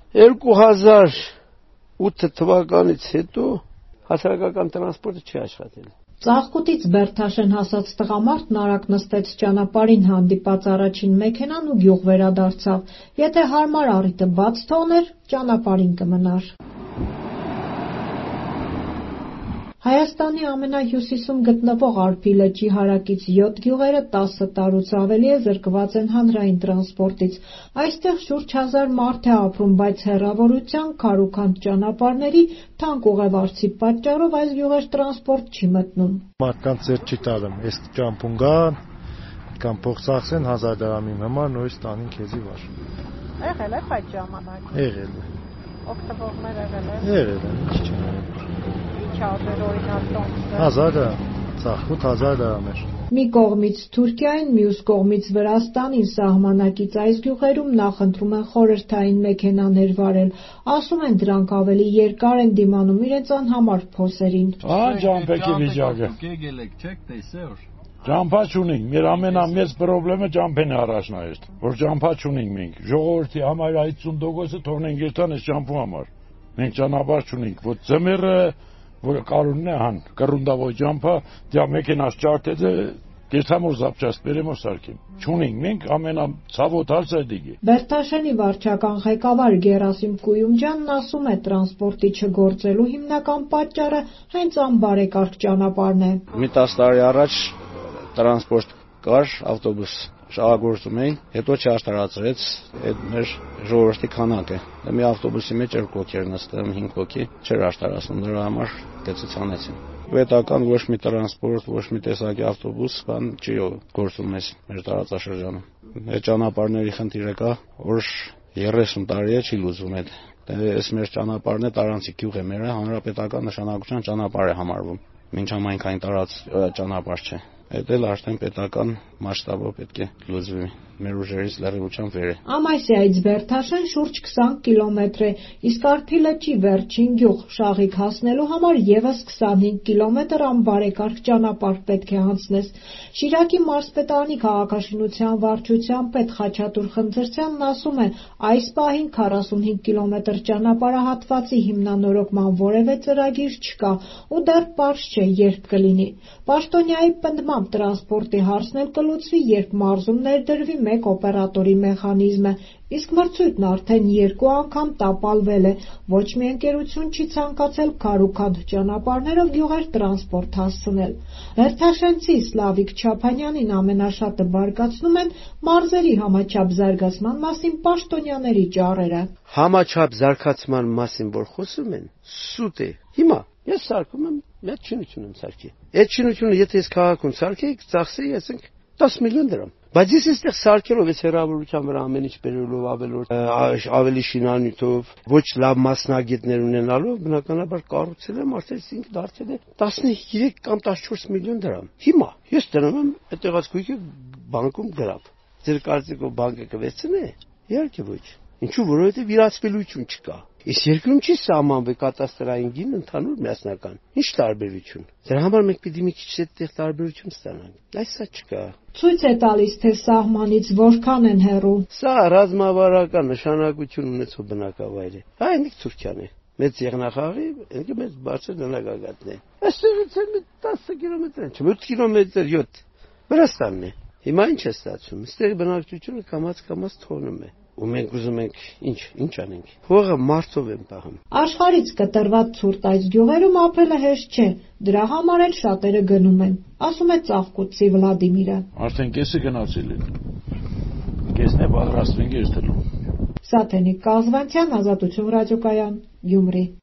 2008 թվականից հետո հասարակական տրանսպորտը չի աշխատել։ Ծաղկուտից Բերդաշեն հասած տղամարդն արագ նստեց ճանապարհին, հանդիպած առաջին մեքենան ու գյուղ վերադարձավ։ Եթե հարմար առիթը բաց թողներ, ճանապարհին կմնար։ Հայաստանի ամենահյուսիսում գտնվող Արփի լճի հարակից 7 գյուղերը 10 տարուց ավելի է զրկված են հանրային տրանսպորտից։ Այստեղ շուրջ 1000 մարդ է ապրում, բայց հեռավորության, քարուքանդ ճանապարհների, թանկ ուղևորցի պատճառով այս գյուղեր տրանսպորտ չի մտնում։ Մարդկանց ձեռք չի տալում, այս ճամփուն գան, կամ փող ծախսեն 1000 դրամի համար, նույնիսկ տանին քեզի վար։ Եղել է այդ ժամանակ։ Եղել է։ Օգտվողներ եղել է։ Եղել է, ինչ չեն։ Չարժեր օրինակ տոմսը։ 1000 դրամ, ծախսուտ 1000 դրամ էր։ Մի կողմից Թուրքիային, մյուս կողմից Վրաստանին սահմանակից այս գյուղերում նախընտրում են խորհրդային մեքենաներ վարել։ Ասում են դրանք ավելի երկար են դիմանում իրենց անհամար փոսերին։ Ջամփեկի վիճակը։ Ջամփա չունենք, մեր ամենամեծ խնդրը ջամփեն է առաջնահերթ, որ ջամփա չունենք մենք։ Ժողովրդի համար 50%-ը թողնենք երթան այս ջամփու համար։ Մենք ճանապարհ չունենք, որ ձմեռը որ կարունն է հան, կռունդավոյ ջամփա, դիա մեքենաս ճարտեձը Կեսամոր զապճաստ բերեմոր սարքիմ։ Չունենք մենք ամենացավոտ հարցը դիգի։ Բերդաշենի վարչական ղեկավար Գերասիմ Կույումջյանն ասում է, տրանսպորտի չգործելու հիմնական պատճառը հենց անբարեկարգ ճանապարհն է։ Մի 10 տարի առաջ տրանսպորտ կար, ավտոբուս շահագործում էին, հետո չարտարացրեց այդ մեր ժողովրդի քանակը։ Մի ավտոբուսի մեջ 2 հոգի նստում, 5 հոգի չէր արտարացնում, դրա համար կեցուցանեցին։ Պետական ոչ մի տրանսպորտ, ոչ մի տեսակի ավտոբուս բան չի գործում մեր տարածաշրջանում։ Այդ ճանապարհների խնդիրը կա, որ 30 տարի է չի լուծվում այդ։ Այս մեր ճանապարհն է տարանցիկ գյուղ է մերը, հանրապետական նշանակության ճանապարհ է համարվում։ Մինչ համայնքային տարած ճանապարհ չէ։ Այդ էլ արդեն պետական մասշտաբով պետք է լուծվի, մեր ուժերից լրիվությամբ վեր է։ Ամասիայից Բերդաշեն շուրջ 20 կիլոմետր է, իսկ Արփի լճի վերջին գյուղ Շաղիկ հասնելու համար եւս 25 կիլոմետր անբարեկարգ ճանապարհ պետք է անցնես։ Շիրակի մարզպետարանի քաղաքաշինության վարչության պետ Խաչատուր Խնձրցյանն ասում է, այս պահին 45 կիլոմետր ճանապարհահատվածի հիմնանորոգման որևէ ծրագիր չկա ու դեռ պարզ չէ երբ կլինի։ Պաշտոնյայի պնդմամբ տրանսպորտի հարցն էլ կլուծվի, երբ մարզում ներդրվի մեկ օպերատորի մեխանիզմը, իսկ մրցույթն արդեն 2 անգամ տապալվել է, ոչ մի ընկերություն չի ցանկացել քարուքանդ ճանապարհներով գյուղեր տրանսպորտ հասցնել։ Բերդաշենցի Սլավիկ Չափանյանին ամենաշատը բարկացնում են մարզերի համաչափ զարգացման մասին պաշտոնյաների ճառերը։ Համաչափ զարգացման մասին որ խոսում են, սուտ է։ Հիմա ես սարքում եմ, մեծ շինություն եմ սարքի։ Այդ շինությունը եթե ես քաղաքում սարքեի, ծախսեի, ասենք 10 միլիոն դրամ։ Բայց ես այստեղ սարքելով այս հեռավորության վրա ամեն ինչ բերելով ավելի շինանյութով, ոչ լավ մասնագետներ ունենալով, բնականաբար կառուցել եմ, արդեն 5 դարձել է 13 կամ 14 միլիոն դրամ։ Հիմա ես դնում եմ այդտեղած քույկը բանկում գրավ։ Ձեր կարծիքով բանկը կվերցնե։ Իհարկե ոչ։ Ինչու, որովհետև իրացվելիություն չկա։ Իսկ երկրում չի սահմանվել կատաստրային գին ընդհանուր միասնական։ Ինչ տարբերություն։ Դրա համար մենք պիտի մի քիչ այդտեղ տարբերություն ստանանք։ Այսա չկա։ Ցույց է տալիս, թե սահմանից որքան են հեռու։ Սա ռազմավարական նշանակություն ունեցող բնակավայր է։ Այնիկ Թուրքիան է։ Մեծ եղնախաղի, ինքը մեծ բարձր դնագագաթն է։ Այստեղից էլ 10 կիլոմետր են, 8 կիլոմետր 7 Վրաստանն է։ Հիմա ինչ է ստացվում։ Այստեղ բնակչությունը կամաց թողնում է։ Ու մենք ուզում ենք ինչ անենք։ Փողը մարդով են պահում։ Աշխարհից կտրված ցուրտ այս գյուղերում ապրելը հեշտ չէ, դրա համար էլ շատերը գնում են, ասում է Ծաղկուտցի Վլադիմիրը։ Արդեն կեսը գնացել են։ Կեսն է պատրաստվում երթելու։ Սաթենիկ Կազվանցյան, Ազատություն ռադիոկայան, Գյումրի։